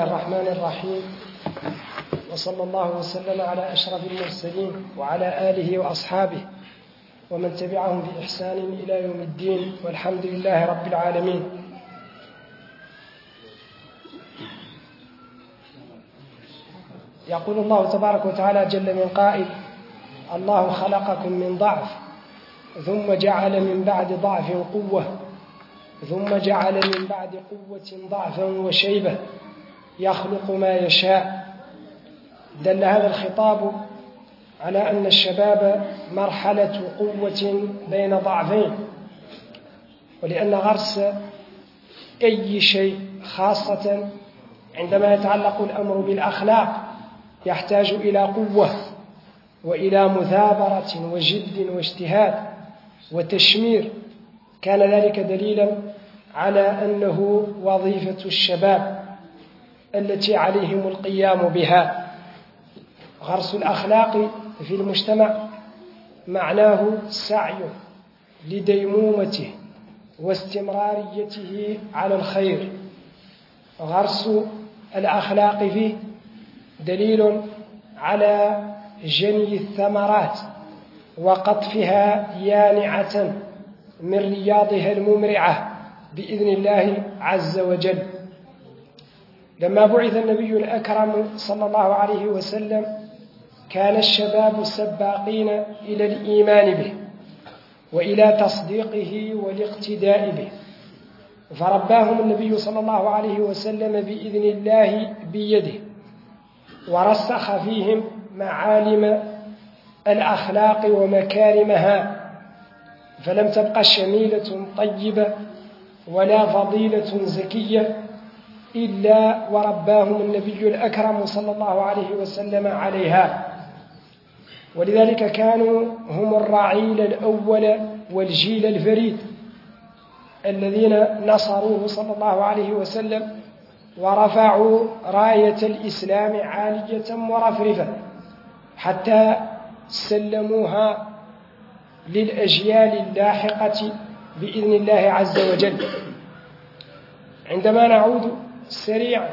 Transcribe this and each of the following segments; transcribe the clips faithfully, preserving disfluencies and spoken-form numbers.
الرحمن الرحيم، وصلى الله وسلم على أشرف المرسلين وعلى آله وأصحابه ومن تبعهم بإحسان إلى يوم الدين، والحمد لله رب العالمين. يقول الله تبارك وتعالى جل من قائل: الله خلقكم من ضعف ثم جعل من بعد ضعف قوة ثم جعل من بعد قوة ضعفا وشيبة يخلق ما يشاء. دل هذا الخطاب على أن الشباب مرحلة قوة بين ضعفين، ولأن غرس أي شيء خاصة عندما يتعلق الأمر بالأخلاق يحتاج إلى قوة وإلى مثابرة وجد واجتهاد وتشمير. كان ذلك دليلا على أنه وظيفة الشباب التي عليهم القيام بها. غرس الأخلاق في المجتمع معناه سعي لديمومته واستمراريته على الخير. غرس الأخلاق فيه دليل على جني الثمرات وقطفها يانعة من رياضها الممرعة بإذن الله عز وجل. لما بعث النبي الأكرم صلى الله عليه وسلم كان الشباب سباقين إلى الإيمان به وإلى تصديقه والاقتداء به، فرباهم النبي صلى الله عليه وسلم بإذن الله بيده، ورسخ فيهم معالم الأخلاق ومكارمها، فلم تبقى شميلة طيبة ولا فضيلة زكية إلا ورباهم النبي الأكرم صلى الله عليه وسلم عليها. ولذلك كانوا هم الرعيل الأول والجيل الفريد الذين نصروه صلى الله عليه وسلم ورفعوا راية الإسلام عالية مرفرفة حتى سلموها للأجيال اللاحقة بإذن الله عز وجل. عندما نعود سريعا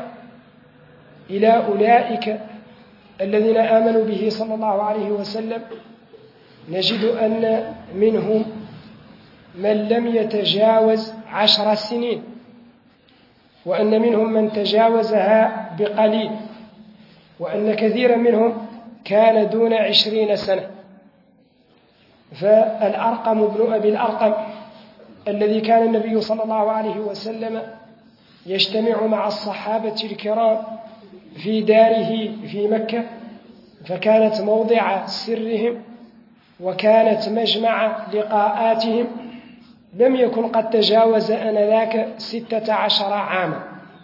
إلى أولئك الذين آمنوا به صلى الله عليه وسلم نجد أن منهم من لم يتجاوز عشر سنين، وأن منهم من تجاوزها بقليل، وأن كثيرا منهم كان دون عشرين سنة. فالأرقم بن أبي الأرقم الذي كان النبي صلى الله عليه وسلم يجتمع مع الصحابة الكرام في داره في مكة، فكانت موضع سرهم وكانت مجمع لقاءاتهم، لم يكن قد تجاوز آنذاك ستة عشر عاما.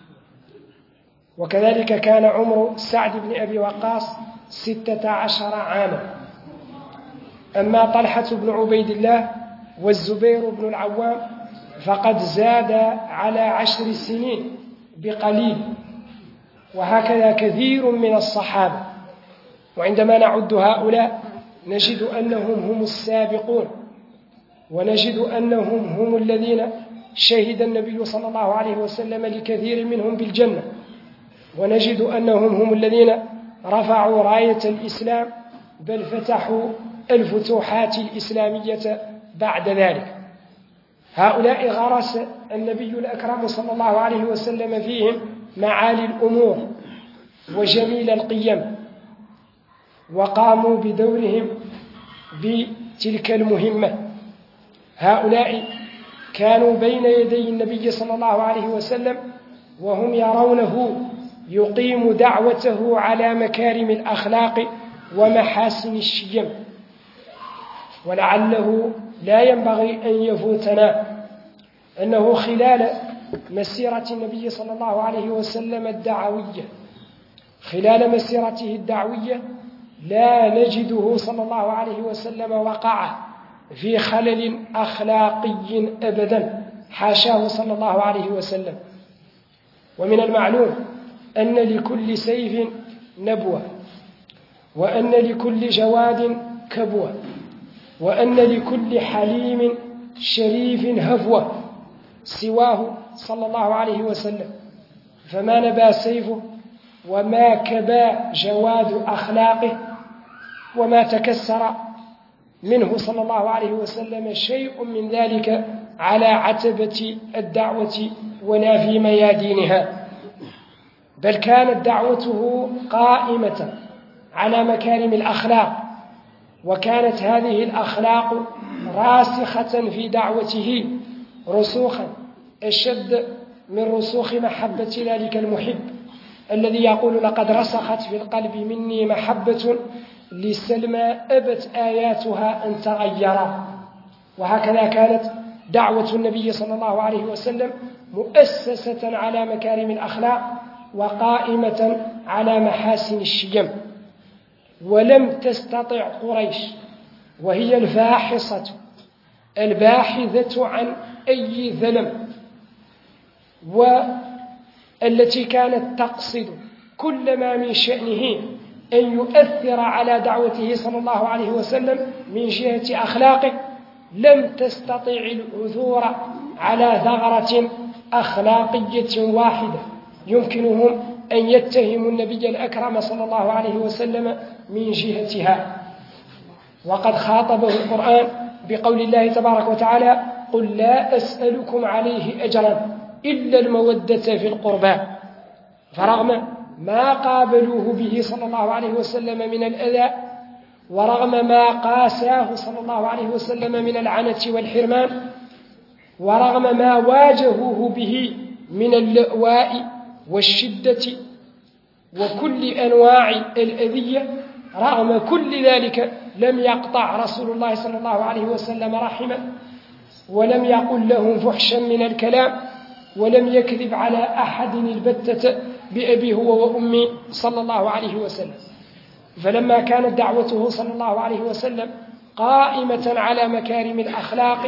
وكذلك كان عمر سعد بن أبي وقاص ستة عشر عاما. أما طلحة بن عبيد الله والزبير بن العوام فقد زاد على عشر سنين بقليل، وهكذا كثير من الصحابة. وعندما نعد هؤلاء نجد أنهم هم السابقون، ونجد أنهم هم الذين شهد النبي صلى الله عليه وسلم لكثير منهم بالجنة، ونجد أنهم هم الذين رفعوا راية الإسلام بل فتحوا الفتوحات الإسلامية بعد ذلك. هؤلاء غرس النبي الأكرم صلى الله عليه وسلم فيهم معالي الأمور وجميل القيم، وقاموا بدورهم بتلك المهمة. هؤلاء كانوا بين يدي النبي صلى الله عليه وسلم وهم يرونه يقيم دعوته على مكارم الأخلاق ومحاسن الشيم. ولعله لا ينبغي أن يفوتنا أنه خلال مسيرة النبي صلى الله عليه وسلم الدعوية خلال مسيرته الدعوية لا نجده صلى الله عليه وسلم وقع في خلل أخلاقي أبدا، حاشاه صلى الله عليه وسلم. ومن المعلوم أن لكل سيف نبوة، وأن لكل جواد كبوة، وأن لكل حليم شريف هفوة سواه صلى الله عليه وسلم. فما نبى سيفه وما كبى جواد أخلاقه، وما تكسر منه صلى الله عليه وسلم شيء من ذلك على عتبة الدعوة ولا في ميادينها، بل كانت دعوته قائمة على مكارم الأخلاق، وكانت هذه الأخلاق راسخة في دعوته رسوخا أشد من رسوخ محبة ذلك المحب الذي يقول لقد رسخت في القلب مني محبة لسلمى أبت آياتها أن تغيرا. وهكذا كانت دعوة النبي صلى الله عليه وسلم مؤسسة على مكارم الأخلاق وقائمة على محاسن الشيم. ولم تستطع قريش، وهي الفاحصة الباحثة عن أي ذنب، والتي كانت تقصد كل ما من شأنه أن يؤثر على دعوته صلى الله عليه وسلم من جهة أخلاقه، لم تستطع العثور على ثغرة أخلاقية واحدة يمكنهم أن يتهموا النبي الأكرم صلى الله عليه وسلم من جهتها. وقد خاطبه القرآن بقول الله تبارك وتعالى: قل لا أسألكم عليه أجرا إلا المودة في القربى. فرغم ما قابلوه به صلى الله عليه وسلم من الأذى، ورغم ما قاساه صلى الله عليه وسلم من العنة والحرمان، ورغم ما واجهوه به من اللأواء والشدة وكل أنواع الأذية، رغم كل ذلك لم يقطع رسول الله صلى الله عليه وسلم رحمه، ولم يقل لهم فحشا من الكلام، ولم يكذب على أحد البتة بأبي هو وأمي صلى الله عليه وسلم. فلما كانت دعوته صلى الله عليه وسلم قائمة على مكارم الأخلاق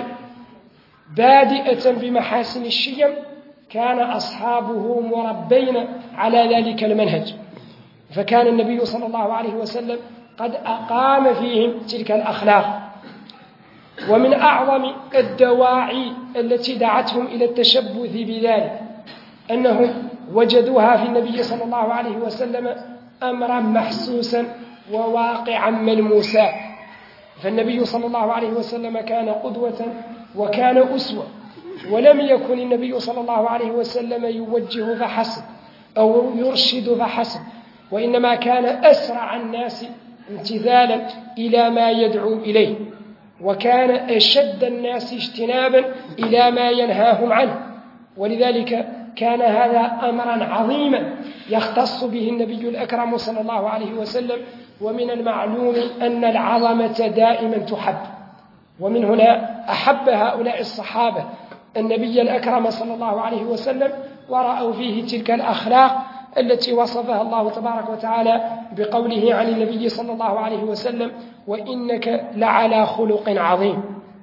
بادئة بمحاسن الشيم، كان أصحابه مربين على ذلك المنهج، فكان النبي صلى الله عليه وسلم قد أقام فيهم تلك الأخلاق. ومن أعظم الدواعي التي دعتهم إلى التشبث بذلك أنهم وجدوها في النبي صلى الله عليه وسلم أمرا محسوسا وواقعا ملموسا. فالنبي صلى الله عليه وسلم كان قدوة وكان أسوة، ولم يكن النبي صلى الله عليه وسلم يوجه فحسب أو يرشد فحسب، وإنما كان أسرع الناس امتثالا إلى ما يدعو إليه، وكان أشد الناس اجتنابا إلى ما ينهاهم عنه. ولذلك كان هذا أمرا عظيما يختص به النبي الأكرم صلى الله عليه وسلم. ومن المعلوم أن العظمة دائما تحب، ومن هنا أحب هؤلاء الصحابة النبي الأكرم صلى الله عليه وسلم، ورأوا فيه تلك الأخلاق التي وصفها الله تبارك وتعالى بقوله عن النبي صلى الله عليه وسلم: وإنك لعلى خلق عظيم.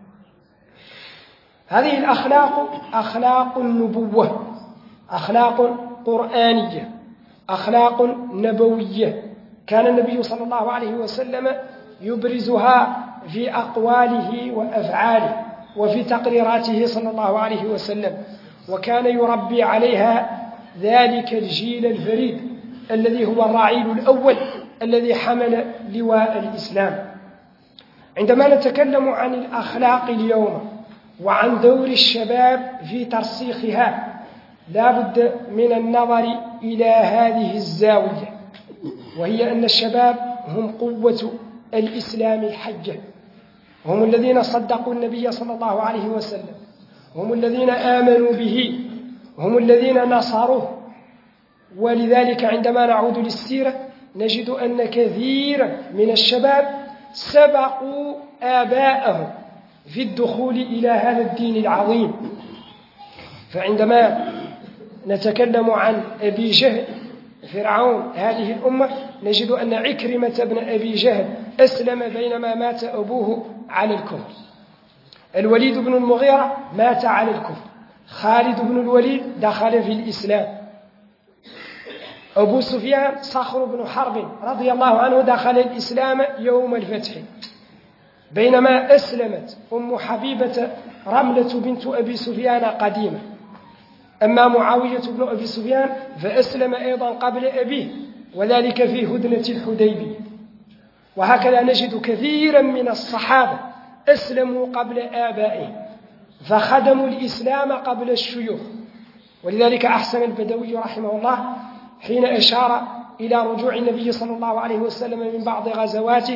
هذه الأخلاق أخلاق النبوة، أخلاق قرآنية، أخلاق نبوية، كان النبي صلى الله عليه وسلم يبرزها في أقواله وأفعاله وفي تقريراته صلى الله عليه وسلم، وكان يربي عليها ذلك الجيل الفريد الذي هو الرعيل الأول الذي حمل لواء الإسلام. عندما نتكلم عن الأخلاق اليوم وعن دور الشباب في ترسيخها، لا بد من النظر إلى هذه الزاوية، وهي أن الشباب هم قوة الإسلام الحجة، هم الذين صدقوا النبي صلى الله عليه وسلم، هم الذين آمنوا به، هم الذين نصروه. ولذلك عندما نعود للسيرة نجد أن كثيرا من الشباب سبقوا آباءهم في الدخول إلى هذا الدين العظيم. فعندما نتكلم عن أبي جهل فرعون هذه الأمة نجد أن عكرمة بن أبي جهل أسلم بينما مات أبوه على الكفر، الوليد بن المغيرة مات على الكفر، خالد بن الوليد دخل في الإسلام، أبو سفيان صخر بن حرب رضي الله عنه دخل الإسلام يوم الفتح، بينما أسلمت أم حبيبة رملة بنت أبي سفيان قديما. أما معاوية بن أبي سفيان فأسلم أيضا قبل أبيه، وذلك في هدنة الحديبية. وهكذا نجد كثيرا من الصحابة أسلموا قبل آبائهم فخدموا الإسلام قبل الشيوخ. ولذلك أحسن البدوي رحمه الله حين أشار إلى رجوع النبي صلى الله عليه وسلم من بعض غزواته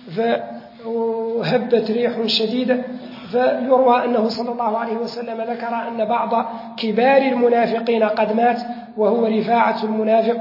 فهبت ريح شديدة، فيروى أنه صلى الله عليه وسلم ذكر أن بعض كبار المنافقين قد مات وهو رفاعة المنافق،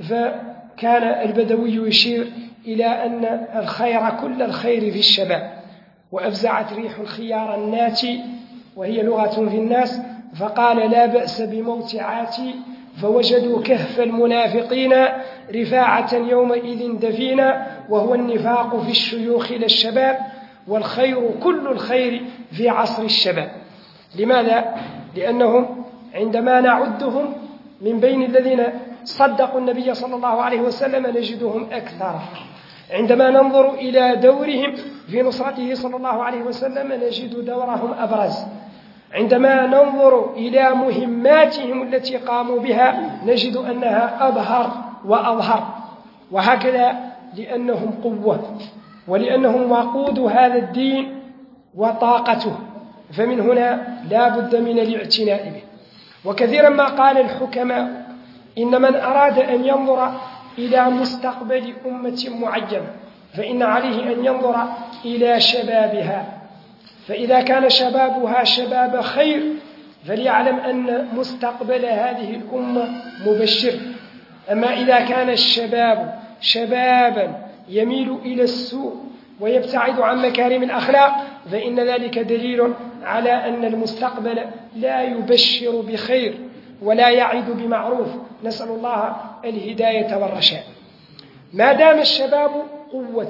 فكان البدوي يشير إلى أن الخير كل الخير في الشباب. وأفزعت ريح الخيار الناتي وهي لغة في الناس، فقال لا بأس بموت عاتي، فوجدوا كهف المنافقين رفاعة يومئذ دفينا، وهو النفاق في الشيوخ للشباب، والخير كل الخير في عصر الشباب. لماذا؟ لأنهم عندما نعدهم من بين الذين صدقوا النبي صلى الله عليه وسلم نجدهم أكثر. عندما ننظر إلى دورهم في نصرته صلى الله عليه وسلم نجد دورهم أبرز. عندما ننظر إلى مهماتهم التي قاموا بها نجد أنها أبهر وأظهر. وهكذا لأنهم قوة، ولأنهم وقود هذا الدين وطاقته، فمن هنا لا بد من الاعتناء به. وكثيرا ما قال الحكماء إن من أراد أن ينظر إلى مستقبل أمة معينة فإن عليه أن ينظر إلى شبابها، فإذا كان شبابها شباب خير فليعلم أن مستقبل هذه الأمة مبشر. أما إذا كان الشباب شبابا يميل إلى السوء ويبتعد عن مكارم الأخلاق فإن ذلك دليل على أن المستقبل لا يبشر بخير ولا يعد بمعروف. نسأل الله الهداية والرشاد. ما دام الشباب قوة،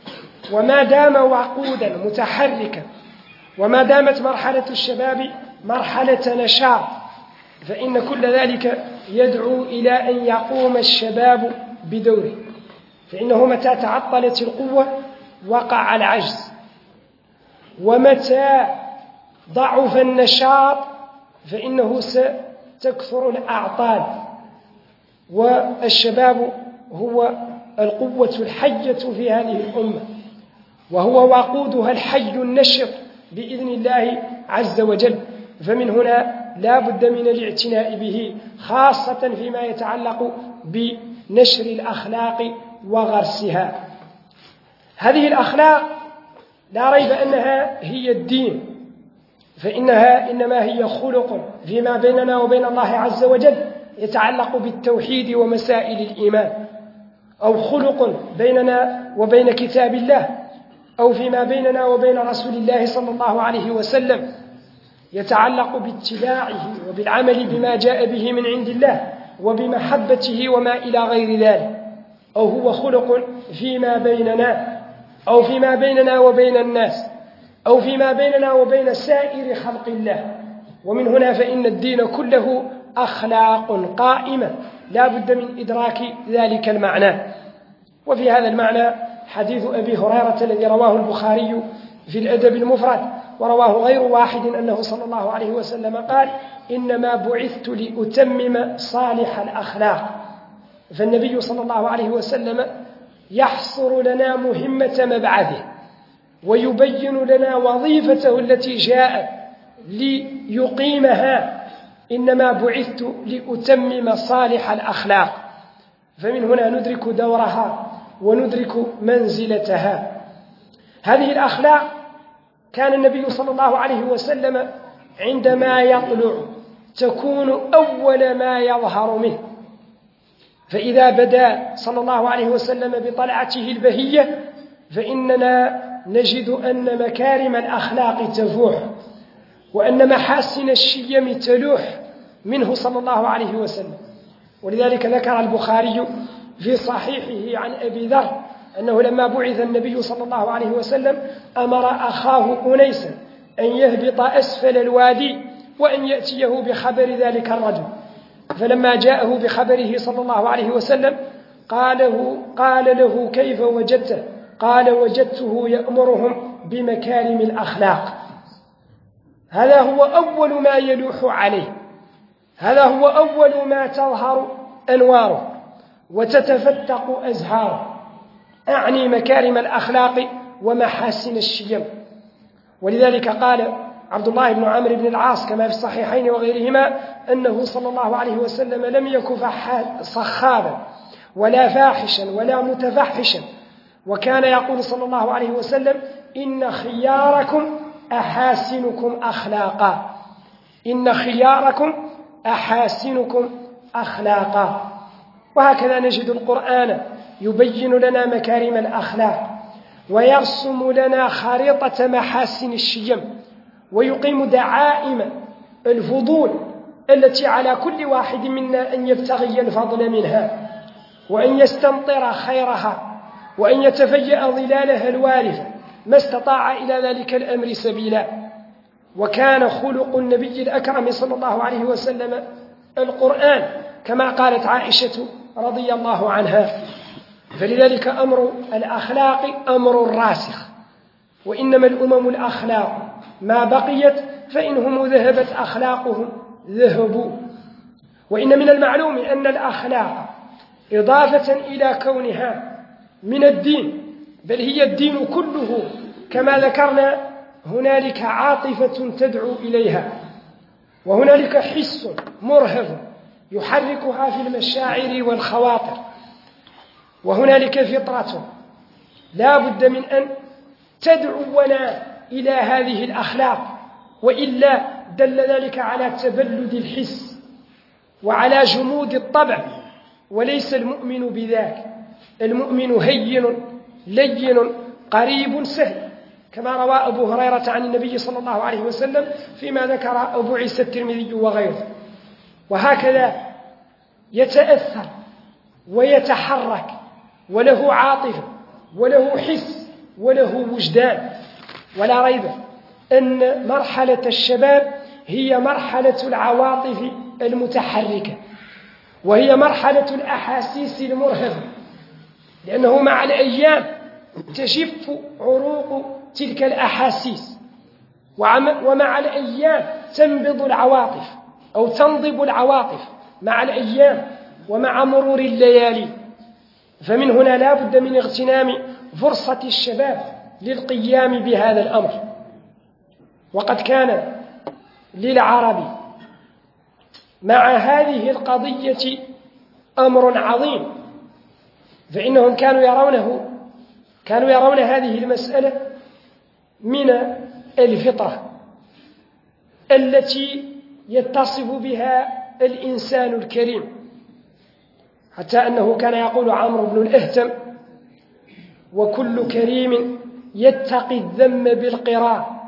وما دام وقودا متحركا، وما دامت مرحلة الشباب مرحلة نشاط، فإن كل ذلك يدعو إلى أن يقوم الشباب بدوره. فإنه متى تعطلت القوة وقع العجز، ومتى ضعف النشاط فإنه ستكثر الأعطال. والشباب هو القوة الحية في هذه الأمة، وهو وقودها الحي النشط بإذن الله عز وجل. فمن هنا لا بد من الاعتناء به، خاصة فيما يتعلق بنشر الأخلاق وغرسها. هذه الأخلاق لا ريب أنها هي الدين، فإنها إنما هي خلق فيما بيننا وبين الله عز وجل يتعلق بالتوحيد ومسائل الإيمان، أو خلق بيننا وبين كتاب الله، أو فيما بيننا وبين رسول الله صلى الله عليه وسلم يتعلق باتباعه وبالعمل بما جاء به من عند الله وبمحبته وما إلى غير ذلك، أو هو خلق فيما بيننا أو فيما بيننا وبين الناس أو فيما بيننا وبين سائر خلق الله. ومن هنا فإن الدين كله أخلاق قائمة لا بد من إدراك ذلك المعنى. وفي هذا المعنى حديث أبي هريرة الذي رواه البخاري في الأدب المفرد ورواه غير واحد أنه صلى الله عليه وسلم قال: إنما بعثت لأتمم صالح الأخلاق. فالنبي صلى الله عليه وسلم يحصر لنا مهمة مبعثه ويبين لنا وظيفته التي جاء ليقيمها. إنما بعثت لأتمم صالح الأخلاق. فمن هنا ندرك دورها وندرك منزلتها. هذه الأخلاق كان النبي صلى الله عليه وسلم عندما يطلع تكون أول ما يظهر منه، فإذا بدأ صلى الله عليه وسلم بطلعته البهية فإننا نجد أن مكارم الأخلاق تفوح وأن محاسن الشيم تلوح منه صلى الله عليه وسلم. ولذلك ذكر البخاري في صحيحه عن أبي ذر أنه لما بعث النبي صلى الله عليه وسلم أمر أخاه أنيسا أن يهبط أسفل الوادي وأن يأتيه بخبر ذلك الرجل. فلما جاءه بخبره صلى الله عليه وسلم قال له, قال له كيف وجدته؟ قال: وجدته يأمرهم بمكارم الأخلاق. هذا هو أول ما يلوح عليه، هذا هو أول ما تظهر أنواره. وتتفتق أزهاره، أعني مكارم الأخلاق ومحاسن الشيم. ولذلك قال عبد الله بن عمرو بن العاص كما في الصحيحين وغيرهما أنه صلى الله عليه وسلم لم يك صخابا ولا فاحشا ولا متفحشا، وكان يقول صلى الله عليه وسلم: إن خياركم أحاسنكم أخلاقا، إن خياركم أحاسنكم أخلاقا. وهكذا نجد القرآن يبين لنا مكارم الأخلاق ويرسم لنا خريطة محاسن الشيم، ويقيم دعائم الفضول التي على كل واحد منا أن يبتغي الفضل منها، وأن يستمطر خيرها، وأن يتفيأ ظلالها الوارفة ما استطاع إلى ذلك الأمر سبيلا. وكان خلق النبي الأكرم صلى الله عليه وسلم القرآن كما قالت عائشة رضي الله عنها. فلذلك أمر الأخلاق أمر راسخ، وإنما الأمم الأخلاق ما بقيت، فإنهم ذهبت أخلاقهم ذهبوا. وإن من المعلوم أن الأخلاق إضافة إلى كونها من الدين، بل هي الدين كله كما ذكرنا، هنالك عاطفة تدعو إليها، وهنالك حس مرهف يحركها في المشاعر والخواطر، وهنالك فطرة لا بد من أن تدعونا إلى هذه الأخلاق، وإلا دل ذلك على تبلد الحس وعلى جمود الطبع، وليس المؤمن بذاك. المؤمن هين لين قريب سهل، كما روى أبو هريرة عن النبي صلى الله عليه وسلم فيما ذكر أبو عيسى الترمذي وغيره. وهكذا يتأثر ويتحرك، وله عاطفة وله حس وله وجدان. ولا ريب أن مرحلة الشباب هي مرحلة العواطف المتحركة، وهي مرحلة الأحاسيس المرهفة، لأنه مع الأيام تجف عروق تلك الأحاسيس، ومع الأيام تنبض العواطف أو تنضب العواطف مع الأيام ومع مرور الليالي. فمن هنا لا بد من اغتنام فرصة الشباب للقيام بهذا الأمر. وقد كان للعرب مع هذه القضية أمر عظيم، فإنهم كانوا يرونه كانوا يرون هذه المسألة من الفطرة التي يتصف بها الإنسان الكريم، حتى أنه كان يقول عمرو بن الأهتم: وكل كريم يتقي الذم بالقراء،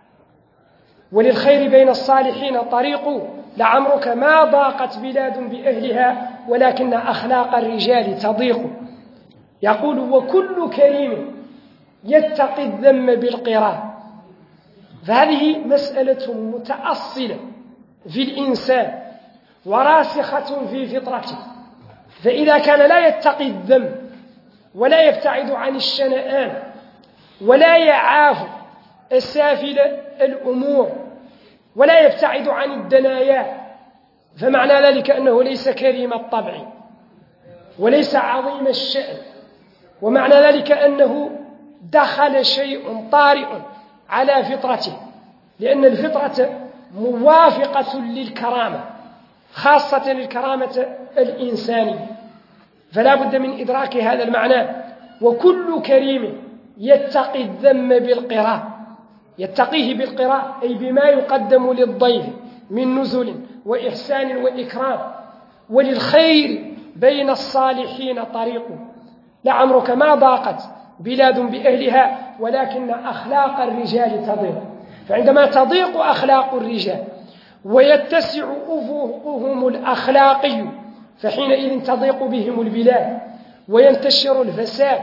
وللخير بين الصالحين طريق، لعمرك ما ضاقت بلاد بأهلها ولكن أخلاق الرجال تضيق. يقول: وكل كريم يتقي الذم بالقراء. فهذه مسألة متأصلة في الإنسان وراسخة في فطرته، فإذا كان لا يتقي الذم ولا يبتعد عن الشنآن ولا يعاف السافل الأمور ولا يبتعد عن الدنايا، فمعنى ذلك أنه ليس كريم الطبع وليس عظيم الشأن، ومعنى ذلك أنه دخل شيء طارئ على فطرته، لأن الفطرة موافقة للكرامة، خاصة للكرامة الإنسانية. فلا بد من إدراك هذا المعنى. وكل كريم يتقي الذم بالقراء، يتقيه بالقراء أي بما يقدم للضيف من نزل وإحسان وإكرام. وللخير بين الصالحين طريق، لعمرك ما ضاقت بلاد بأهلها ولكن أخلاق الرجال تضيق. فعندما تضيق أخلاق الرجال ويتسع أفقهم الأخلاقي، فحينئذ تضيق بهم البلاد وينتشر الفساد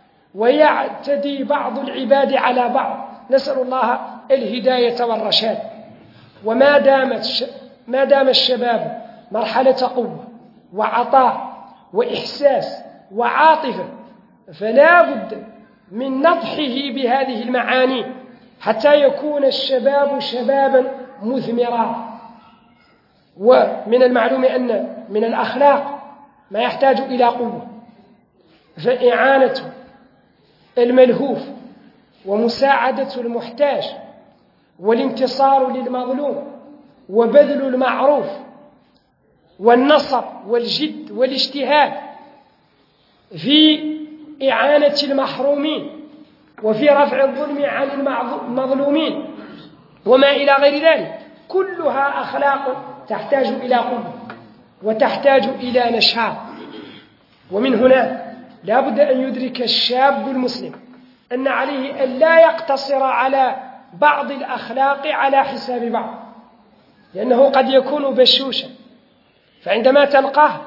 ويعتدي بعض العباد على بعض. نسأل الله الهداية والرشاد. وما دامت ما دام الشباب مرحلة قوة وعطاء وإحساس وعاطفة، فلا بد من نضحه بهذه المعاني حتى يكون الشباب شبابا مثمرا. ومن المعلوم أن من الأخلاق ما يحتاج إلى قوة، فإعانة الملهوف ومساعدة المحتاج والانتصار للمظلوم وبذل المعروف والنصر والجد والاجتهاد في إعانة المحرومين وفي رفع الظلم عن المظلومين وما إلى غير ذلك، كلها أخلاق تحتاج إلى قوة وتحتاج إلى نشاط. ومن هنا لا بد أن يدرك الشاب المسلم أن عليه أن لا يقتصر على بعض الأخلاق على حساب بعض، لأنه قد يكون بشوشا، فعندما تلقاه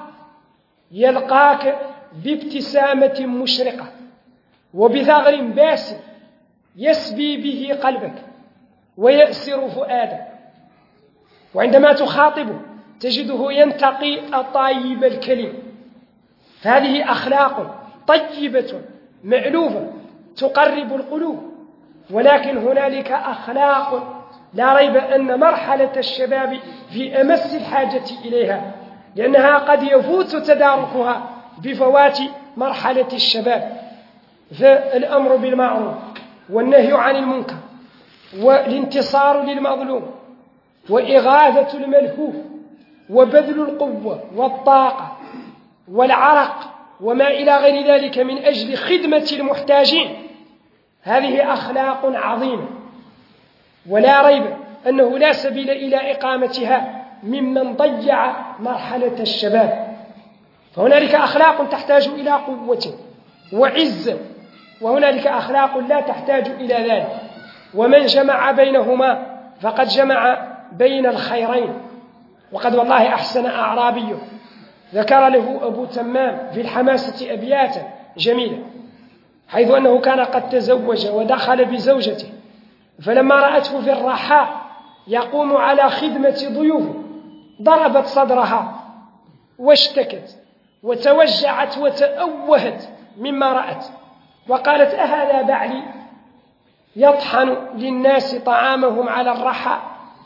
يلقاك بابتسامة مشرقة وبثغر باسم يسبي به قلبك ويأسر فؤادك، وعندما تخاطبه تجده ينتقي الطيب الكلم. فهذه أخلاق طيبة مألوفة تقرب القلوب، ولكن هنالك أخلاق لا ريب أن مرحلة الشباب في أمس الحاجة إليها، لأنها قد يفوت تداركها بفوات مرحلة الشباب. فالأمر بالمعروف والنهي عن المنكر والانتصار للمظلوم وإغاثة الملهوف وبذل القوة والطاقة والعرق وما إلى غير ذلك من أجل خدمة المحتاجين، هذه أخلاق عظيمة، ولا ريب أنه لا سبيل إلى إقامتها ممن ضيع مرحلة الشباب. فهنالك أخلاق تحتاج إلى قوة وعزة، وهنالك أخلاق لا تحتاج إلى ذلك، ومن جمع بينهما فقد جمع بين الخيرين. وقد والله أحسن أعرابي ذكر له أبو تمام في الحماسة أبياتا جميلة، حيث أنه كان قد تزوج ودخل بزوجته، فلما رأته في الرحاء يقوم على خدمة ضيوفه ضربت صدرها واشتكت وتوجعت وتأوهت مما رأت، وقالت: أهذا بعلي يطحن للناس طعامهم على الرحى؟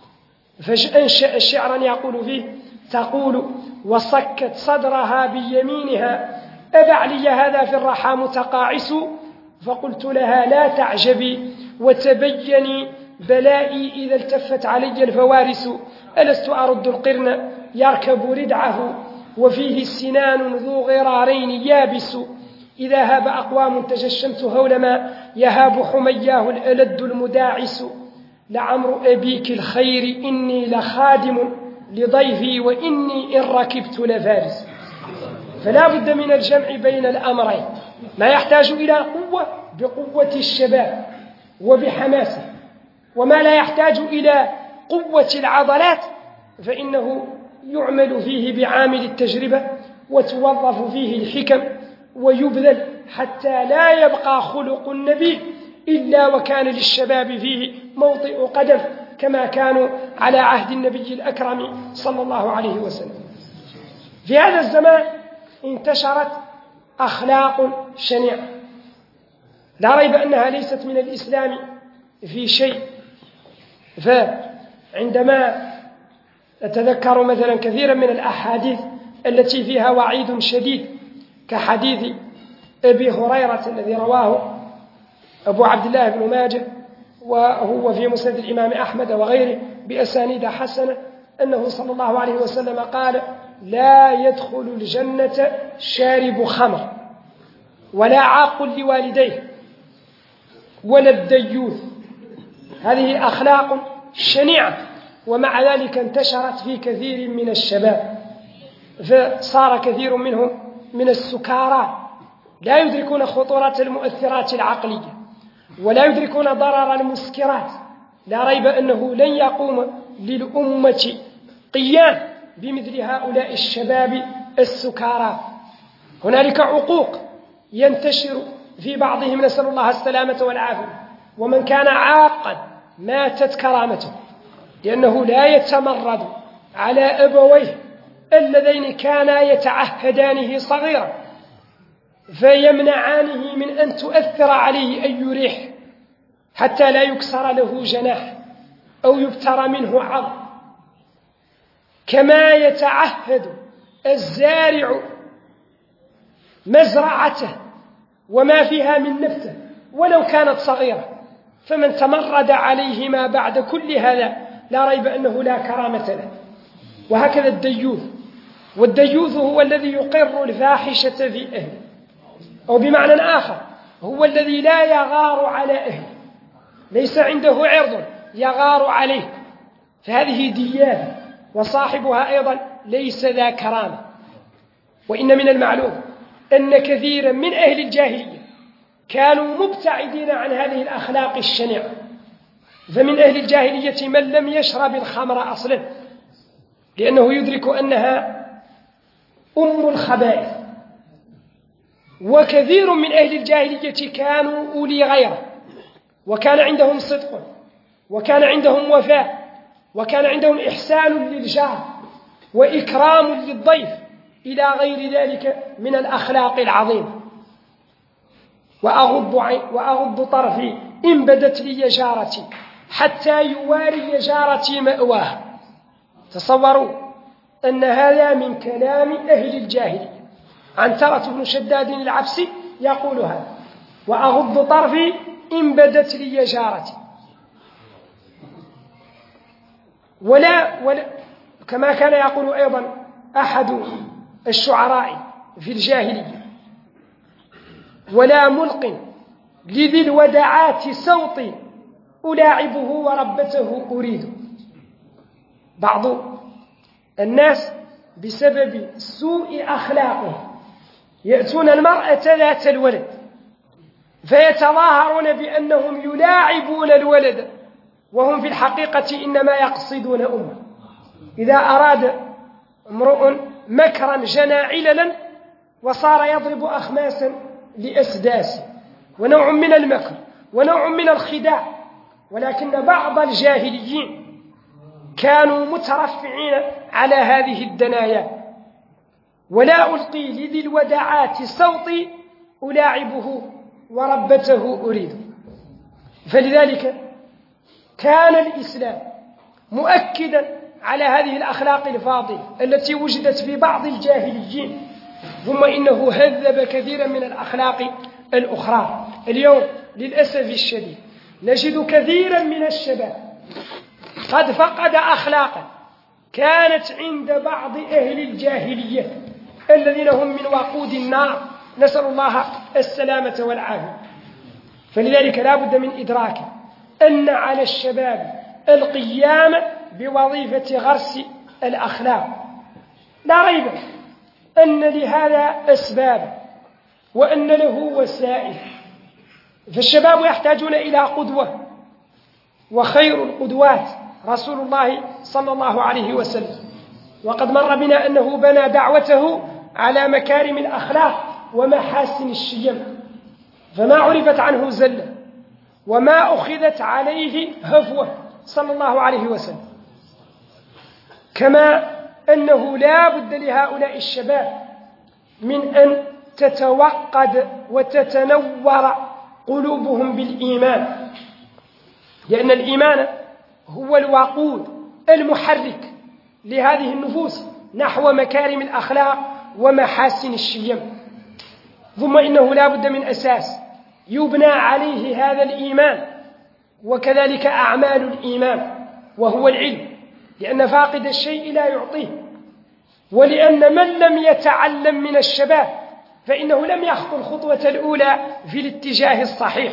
فأنشأ شعرا يقول فيه: تقول وصكت صدرها بيمينها: أبعلي هذا في الرحى متقاعس؟ فقلت لها: لا تعجبي وتبيني بلائي إذا التفت علي الفوارس، ألست أرد القرن يركب ردعه وفيه سنان ذو غرارين يابس، إذا هاب أقوام تجشمت هولما يهاب حمياه الألد المداعس، لعمر أبيك الخير إني لخادم لضيفي وإني إن ركبت لفارس. فلا بد من الجمع بين الأمرين، ما يحتاج إلى قوة بقوة الشباب وبحماسه، وما لا يحتاج إلى قوة العضلات فإنه يعمل فيه بعامل التجربة وتوظف فيه الحكم ويبذل حتى لا يبقى خلق النبي إلا وكان للشباب فيه موطئ قدم، كما كانوا على عهد النبي الأكرم صلى الله عليه وسلم. في هذا الزمان انتشرت أخلاق شنيعة لا ريب أنها ليست من الإسلام في شيء. فعندما أتذكر مثلا كثيرا من الأحاديث التي فيها وعيد شديد كحديث أبي هريرة الذي رواه أبو عبد الله بن ماجه وهو في مسند الإمام أحمد وغيره بأسانيد حسنة، أنه صلى الله عليه وسلم قال: لا يدخل الجنة شارب خمر ولا عاق لوالديه ولا الديوث. هذه أخلاق شنيعة، ومع ذلك انتشرت في كثير من الشباب، فصار كثير منهم من السكارى لا يدركون خطورة المؤثرات العقلية ولا يدركون ضرر المسكرات. لا ريب أنه لن يقوم للأمة قيام بمثل هؤلاء الشباب السكارى. هنالك عقوق ينتشر في بعضهم، نسأل الله السلامة والعافية، ومن كان عاقا ماتت كرامته، لأنه لا يتمرد على أبويه اللذين كانا يتعهدانه صغيرا فيمنعانه من أن تؤثر عليه أي ريح حتى لا يكسر له جناح أو يبتر منه عظم، كما يتعهد الزارع مزرعته وما فيها من نبته ولو كانت صغيرة، فمن تمرد عليهما بعد كل هذا لا ريب أنه لا كرامة له. وهكذا الديوث، والديوث هو الذي يقر الفاحشة في أهله، أو بمعنى آخر هو الذي لا يغار على أهله، ليس عنده عرض يغار عليه، فهذه دياثة، وصاحبها أيضا ليس ذا كرامة. وإن من المعلوم أن كثيرا من أهل الجاهلية كانوا مبتعدين عن هذه الأخلاق الشنيعة، فمن أهل الجاهلية من لم يشرب الخمر أصلا لأنه يدرك أنها أم الخبائث، وكثير من أهل الجاهلية كانوا أولي غيرة، وكان عندهم صدق، وكان عندهم وفاء، وكان عندهم إحسان للجار وإكرام للضيف إلى غير ذلك من الأخلاق العظيمة. وأغض, وأغض طرفي إن بدت لي جارتي حتى يواري جارتي مأواها. تصوروا أن هذا من كلام أهل الجاهلية. عنترة بن شداد العبسي يقول هذا: وأغض طرفي إن بدت لي جارتي. ولا, ولا كما كان يقول أيضا أحد الشعراء في الجاهلية: ولا ملق لذي الودعات صوتي ألاعبه وربته أريد. بعض الناس بسبب سوء أخلاقه يأتون المرأة ذات الولد فيتظاهرون بأنهم يلاعبون الولد، وهم في الحقيقة إنما يقصدون أمه. إذا أراد امرؤ مكرا جنى عللا وصار يضرب أخماسا لأسداس، ونوع من المكر ونوع من الخداع. ولكن بعض الجاهليين كانوا مترفعين على هذه الدنايا: ولا ألقي لذي الودعات صوتي ألاعبه وربته أريد. فلذلك كان الإسلام مؤكدا على هذه الأخلاق الفاضلة التي وجدت في بعض الجاهليين، ثم إنه هذب كثيرا من الأخلاق الأخرى. اليوم للأسف الشديد نجد كثيرا من الشباب قد فقد أخلاقا كانت عند بعض أهل الجاهلية الذين هم من وقود النار، نسأل الله السلامة والعافية. فلذلك لا بد من إدراك أن على الشباب القيام بوظيفة غرس الأخلاق. لا ريب أن لهذا أسباب وأن له وسائل، فالشباب يحتاجون إلى قدوة، وخير القدوات رسول الله صلى الله عليه وسلم. وقد مر بنا أنه بنى دعوته على مكارم الأخلاق ومحاسن الشيم، فما عرفت عنه زلة وما أخذت عليه هفوة صلى الله عليه وسلم. كما أنه لا بد لهؤلاء الشباب من أن تتوقد وتتنور قلوبهم بالإيمان، لأن الإيمان هو الوقود المحرك لهذه النفوس نحو مكارم الأخلاق ومحاسن الشيم. ثم إنه لا بد من أساس يبنى عليه هذا الإيمان، وكذلك أعمال الإيمان، وهو العلم، لأن فاقد الشيء لا يعطيه، ولأن من لم يتعلم من الشباب فإنه لم يخطو الخطوة الأولى في الاتجاه الصحيح،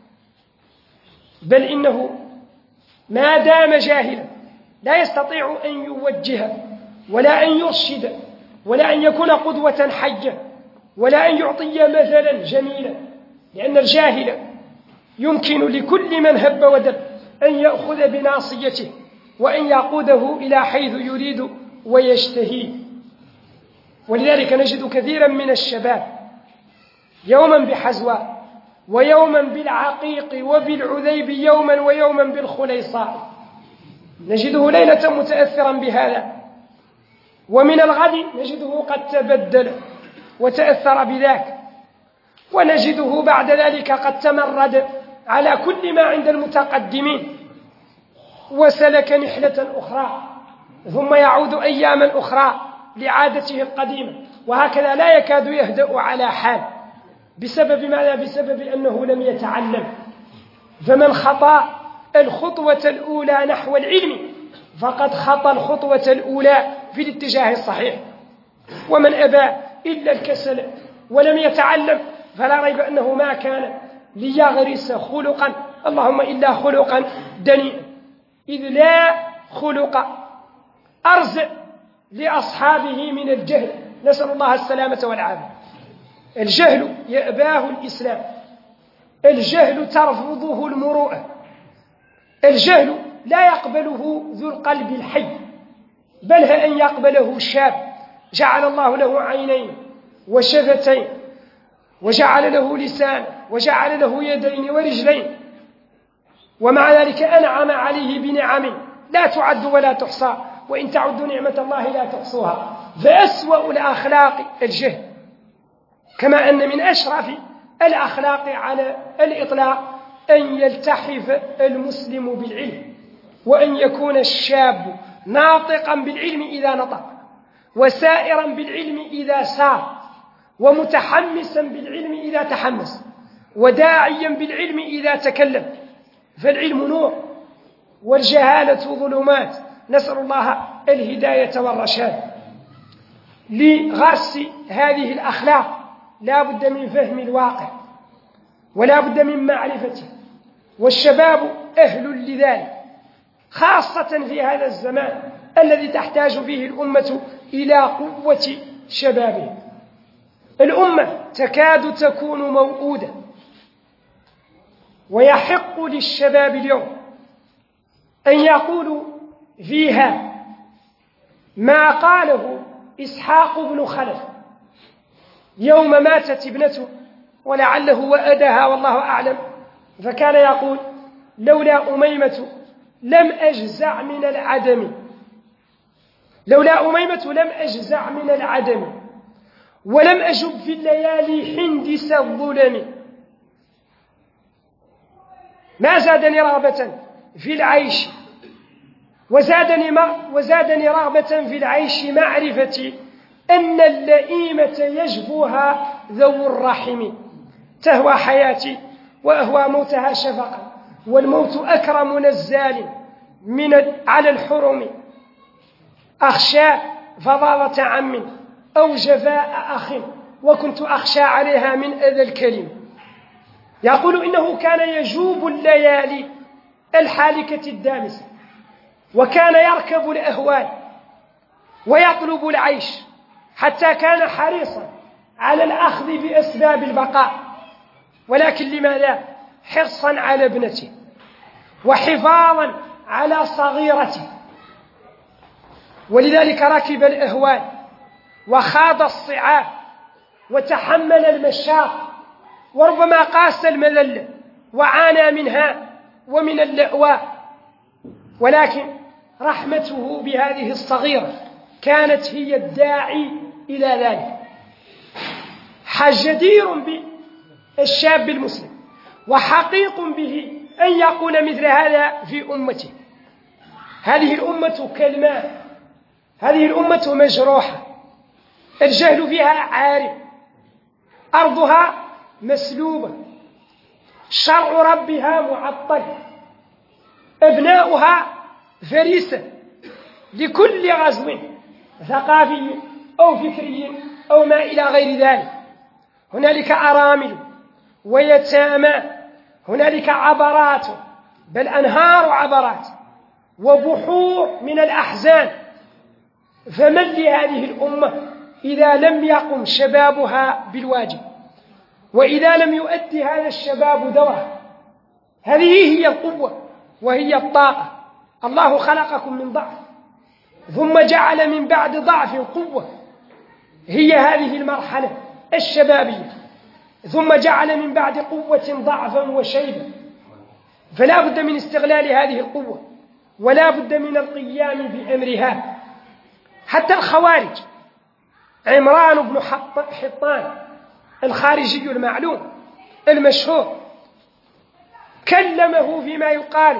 بل إنه ما دام جاهلا لا يستطيع أن يوجه ولا أن يرشد ولا أن يكون قدوة حية ولا أن يعطي مثلا جميلا، لأن الجاهل يمكن لكل من هب ودب أن يأخذ بناصيته وأن يقوده إلى حيث يريد ويشتهي. ولذلك نجد كثيرا من الشباب يوما بحزوى ويوما بالعقيق وبالعذيب يوما ويوما بالخليصاء، نجده ليلة متأثرا بهذا، ومن الغد نجده قد تبدل وتأثر بذاك، ونجده بعد ذلك قد تمرد على كل ما عند المتقدمين وسلك نحلة أخرى، ثم يعود أياما أخرى لعادته القديمة وهكذا لا يكاد يهدأ على حال. بسبب ماذا؟ بسبب أنه لم يتعلم. فمن خطأ الخطوة الأولى نحو العلم فقد خطأ الخطوة الأولى في الاتجاه الصحيح. ومن أبى إلا الكسل ولم يتعلم فلا ريب أنه ما كان ليغرس خلقا، اللهم إلا خلقا دنيئا، إذ لا خلق أرزق لأصحابه من الجهل، نسأل الله السلامة والعافية. الجهل يأباه الإسلام، الجهل ترفضه المروءة، الجهل لا يقبله ذو القلب الحي، بل أن يقبله شاب جعل الله له عينين وشفتين وجعل له لسان وجعل له يدين ورجلين، ومع ذلك أنعم عليه بنعم لا تعد ولا تحصى، وإن تعدوا نعمة الله لا تحصوها. فأسوأ الأخلاق الجهل، كما أن من أشرف الأخلاق على الإطلاق أن يلتحف المسلم بالعلم، وأن يكون الشاب ناطقا بالعلم إذا نطق، وسائرا بالعلم إذا سار، ومتحمسا بالعلم إذا تحمس، وداعيا بالعلم إذا تكلم. فالعلم نور والجهالة ظلمات، نسأل الله الهداية والرشاد. لغرس هذه الأخلاق لا بد من فهم الواقع ولا بد من معرفته، والشباب أهل لذلك، خاصة في هذا الزمان الذي تحتاج فيه الأمة إلى قوة شبابه. الأمة تكاد تكون موؤودة، ويحق للشباب اليوم أن يقولوا فيها ما قاله إسحاق بن خلف يوم ماتت ابنته ولعله وأدها والله أعلم، فكان يقول: لولا أميمة لم أجزع من العدم، لولا أميمة لم أجزع من العدم، ولم أجب في الليالي حندس الظلم، ما زادني رغبة في العيش وزادني, وزادني رغبة في العيش معرفتي أن اللئيمة يجبوها ذو الرحم، تهوى حياتي وأهوى موتها شفقا، والموت أكرم نزال من على الحرم، أخشى فضالة عم أو جفاء أخ، وكنت أخشى عليها من أذى الكلم. يقول إنه كان يجوب الليالي الحالكة الدامسة، وكان يركب الأهوال ويطلب العيش، حتى كان حريصا على الأخذ بأسباب البقاء، ولكن لماذا؟ حرصا على ابنته وحفاظا على صغيرته، ولذلك ركب الأهوال وخاض الصعاب وتحمل المشاق، وربما قاس المذلة وعانى منها ومن اللأواء، ولكن رحمته بهذه الصغيرة كانت هي الداعي إلى ذلك. جدير بالشاب المسلم وحقيق به أن يقول مثل هذا في أمته. هذه الأمة كالماء، هذه الأمة مجروحة، الجهل فيها عارم، أرضها مسلوبة، شرع ربها معطل، أبناؤها فريسة لكل غزو ثقافي أو فكري أو ما إلى غير ذلك. هنالك أرامل ويتامى، هنالك عبرات، بل أنهار عبرات وبحور من الأحزان. فمن لهذه الأمة إذا لم يقم شبابها بالواجب، وإذا لم يؤدي هذا الشباب دوره؟ هذه هي القوة وهي الطاقة. الله خلقكم من ضعف ثم جعل من بعد ضعف قوة، هي هذه المرحلة الشبابية، ثم جعل من بعد قوة ضعفا وشيبا. فلا بد من استغلال هذه القوة، ولا بد من القيام بأمرها. حتى الخوارج، عمران بن حطان الخارجي المعلوم المشهور، كلمه فيما يقال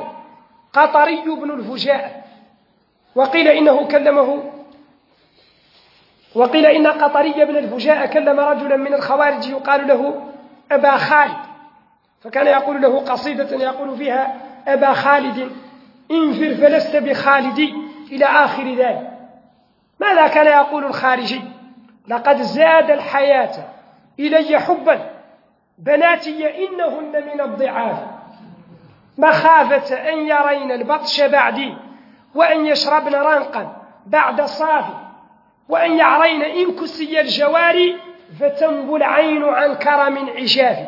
قطري بن الفجاء، وقيل إنه كلمه وقيل إن قطري بن الفجاء كلم رجلا من الخوارج يقال له أبا خالد، فكان يقول له قصيدة يقول فيها: أبا خالد انفر فلست بخالدي، إلى آخر ذلك. ماذا كان يقول الخارجي؟ لقد زاد الحياة إلي حبا بناتي إنهن من الضعاف، مخافة أن يرين البطش بعدي، وأن يشربن رنقا بعد صافي، وأن يعرين إن كسي الجواري فتنبو العين عن كرم عجاف،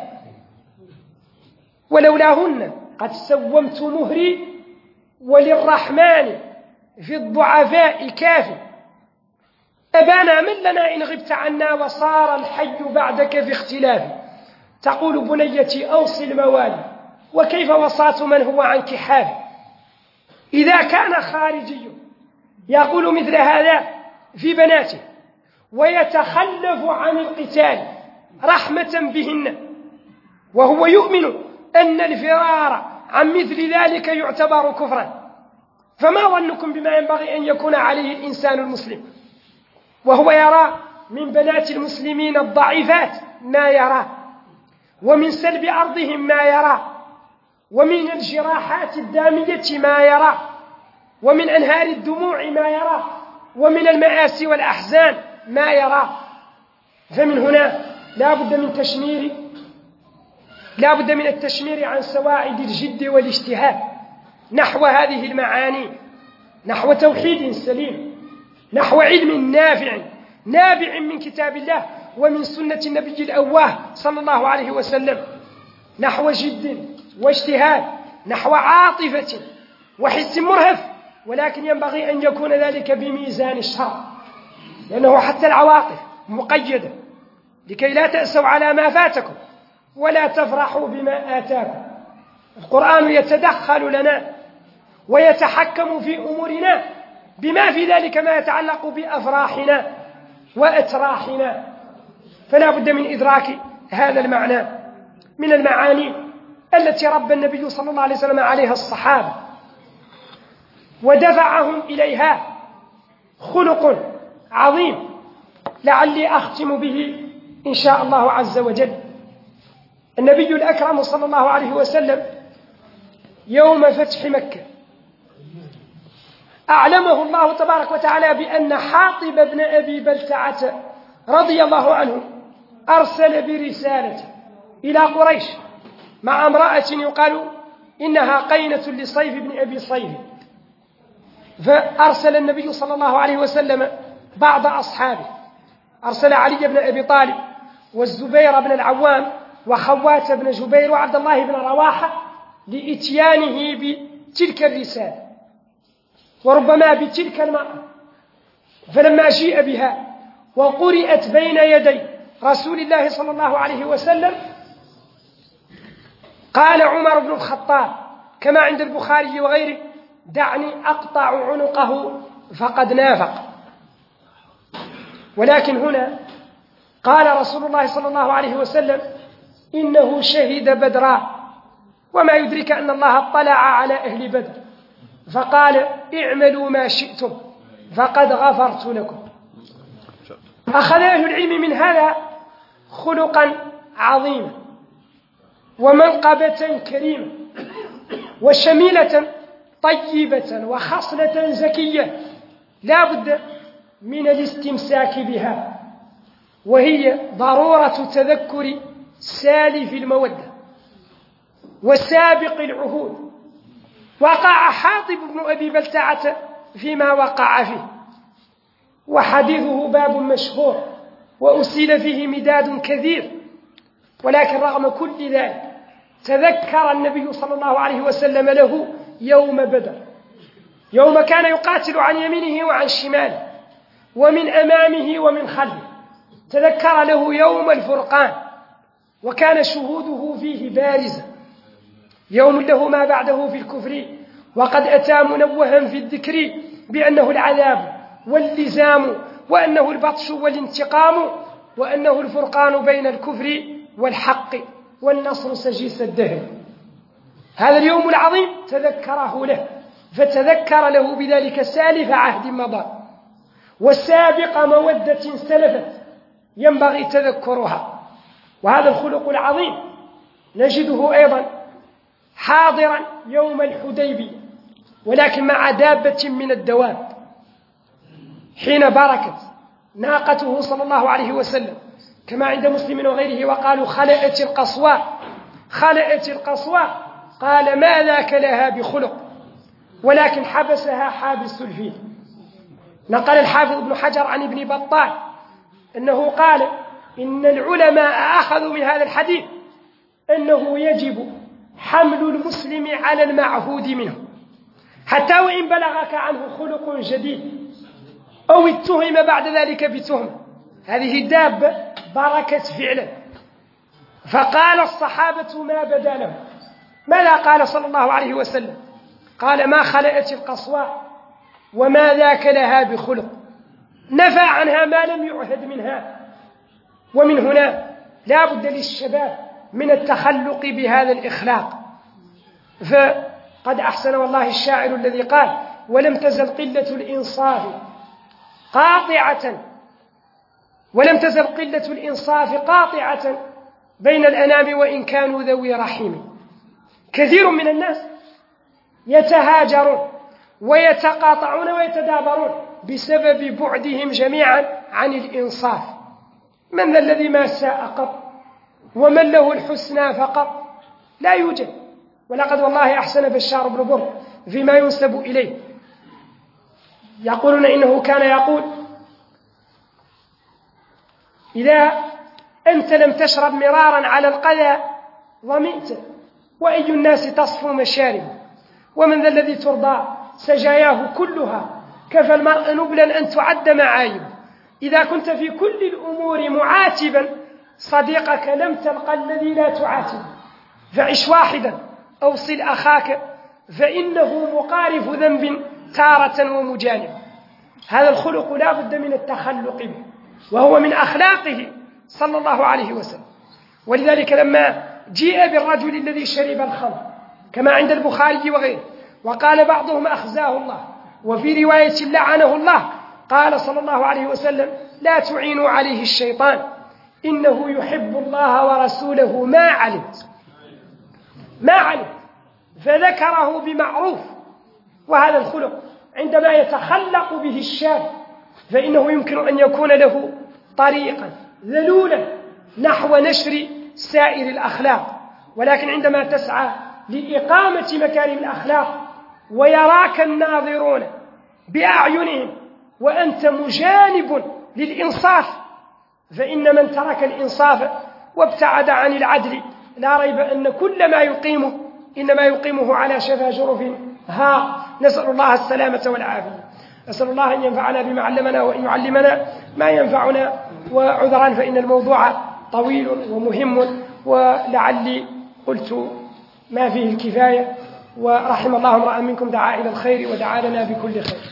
ولولاهن قد سومت مهري، وللرحمن في الضعفاء كافي. أبانا من لنا إن غبت عنا، وصار الحي بعدك في اختلاف. تقول بنيتي أوصي الموالي، وكيف وصاة من هو عنك حافي. إذا كان خارجي يقول مثل هذا في بناته ويتخلف عن القتال رحمة بهن، وهو يؤمن أن الفرار عن مثل ذلك يعتبر كفرا، فما ظنكم بما ينبغي أن يكون عليه الإنسان المسلم وهو يرى من بنات المسلمين الضعيفات ما يرى، ومن سلب أرضهم ما يرى، ومن الجراحات الدامية ما يرى، ومن أنهار الدموع ما يرى، ومن المآسي والأحزان ما يرى. فمن هنا لا بد من تشمير لا بد من التشمير عن سواعد الجد والاجتهاد نحو هذه المعاني، نحو توحيد سليم، نحو علم نافع نابع من كتاب الله ومن سنة النبي الأواه صلى الله عليه وسلم، نحو جد واجتهاد، نحو عاطفة وحس مرهف، ولكن ينبغي أن يكون ذلك بميزان الشرع، لأنه حتى العواطف مقيدة، لكي لا تأسوا على ما فاتكم ولا تفرحوا بما آتاكم. القرآن يتدخل لنا ويتحكم في أمورنا بما في ذلك ما يتعلق بأفراحنا وأتراحنا، فلا بد من إدراك هذا المعنى من المعاني التي ربى النبي صلى الله عليه وسلم عليها الصحابة ودفعهم إليها. خلق عظيم لعلي أختم به إن شاء الله عز وجل. النبي الأكرم صلى الله عليه وسلم يوم فتح مكة أعلمه الله تبارك وتعالى بأن حاطب بن أبي بلتعة رضي الله عنه أرسل برسالة إلى قريش مع امرأة يقال إنها قينة لصيف بن أبي صيف، فأرسل النبي صلى الله عليه وسلم بعض أصحابه، أرسل علي بن أبي طالب والزبير بن العوام وخوات بن جبير وعبد الله بن رواحة لإتيانه بتلك الرسالة وربما بتلك المرأة. فلما جيء بها وقرئت بين يدي رسول الله صلى الله عليه وسلم قال عمر بن الخطاب كما عند البخاري وغيره: دعني أقطع عنقه فقد نافق. ولكن هنا قال رسول الله صلى الله عليه وسلم: إنه شهد بدرا، وما يدرك أن الله اطلع على أهل بدر، فقال: اعملوا ما شئتم فقد غفرت لكم. أخذ أهل العلم من هذا خلقا عظيما ومنقبة كريمة وشميلة طيبة وخصلة زكية لا بد من الاستمساك بها، وهي ضرورة تذكر سالف المودة وسابق العهود. وقع حاطب بن أبي بلتعة فيما وقع فيه، وحديثه باب مشهور وأسيل فيه مداد كثير، ولكن رغم كل ذلك تذكر النبي صلى الله عليه وسلم له يوم بدر، يوم كان يقاتل عن يمينه وعن شماله ومن أمامه ومن خلفه، تذكر له يوم الفرقان وكان شهوده فيه بارزا، يوم له ما بعده في الكفر، وقد أتى منوها في الذكر بأنه العذاب واللزام، وأنه البطش والانتقام، وأنه الفرقان بين الكفر والحق والنصر سجيس الدهر. هذا اليوم العظيم تذكره له، فتذكر له بذلك سالف عهد مضى، والسابق مودة سلفت ينبغي تذكرها. وهذا الخلق العظيم نجده أيضا حاضرا يوم الحديبية، ولكن مع دابة من الدواب، حين بركت ناقته صلى الله عليه وسلم كما عند مسلم وغيره، وقالوا خلأت القصواء خلأت القصواء، قال ما ذاك لها بخلق، ولكن حبسها حابس الفيل. نقل الحافظ ابن حجر عن ابن بطال أنه قال إن العلماء أخذوا من هذا الحديث أنه يجب حمل المسلم على المعهود منه، حتى وإن بلغك عنه خلق جديد أو اتهم بعد ذلك بتهمة، هذه الدابة بركت فعلا. فقال الصحابة ما بدا لهم. ماذا قال صلى الله عليه وسلم؟ قال ما خلأت القصواء وما ذاك لها بخلق، نفى عنها ما لم يعهد منها. ومن هنا لا بد للشباب من التخلق بهذا الإخلاق. فقد أحسن والله الشاعر الذي قال ولم تزل قلة الإنصاف قاطعة ولم تزل قلة الإنصاف قاطعة بين الأنام وإن كانوا ذوي رحيم. كثير من الناس يتهاجرون ويتقاطعون ويتدابرون بسبب بعدهم جميعا عن الإنصاف. من ذا الذي ما ساء قط ومن له الحسنى فقط؟ لا يوجد. ولقد والله أحسن بشار بن بر فيما ينسب إليه، يقولون إنه كان يقول إذا أنت لم تشرب مرارا على القذى ظمئت، وأي الناس تصفو مشاربه، ومن ذا الذي ترضى سجاياه كلها، كفى المرء نبلا أن تعد معايبه. إذا كنت في كل الأمور معاتبا صديقك لم تلقى الذي لا تعاتب، فعش واحدا أو صل أخاك فإنه مقارف ذنب تارة ومجانب. هذا الخلق لا بد من التخلق به، وهو من أخلاقه صلى الله عليه وسلم. ولذلك لما جيء بالرجل الذي شرب الخمر كما عند البخاري وغيره، وقال بعضهم أخزاه الله وفي رواية لعنه الله، قال صلى الله عليه وسلم لا تعينوا عليه الشيطان إنه يحب الله ورسوله ما علمت ما علمت فذكره بمعروف. وهذا الخلق عندما يتخلق به الشاب فإنه يمكن أن يكون له طريقا ذلولا نحو نشر سائر الأخلاق. ولكن عندما تسعى لإقامة مكارم الأخلاق ويراك الناظرون بأعينهم وأنت مجانب للإنصاف، فإن من ترك الإنصاف وابتعد عن العدل لا ريب أن كل ما يقيمه إنما يقيمه على شفا جرف ها. نسأل الله السلامة والعافية. نسأل الله أن ينفعنا بما علمنا وأن يعلمنا ما ينفعنا. وعذرا فإن الموضوع طويل ومهم، ولعلي قلت ما فيه الكفاية، ورحم الله امرأ منكم دعا إلى الخير ودعا لنا بكل خير.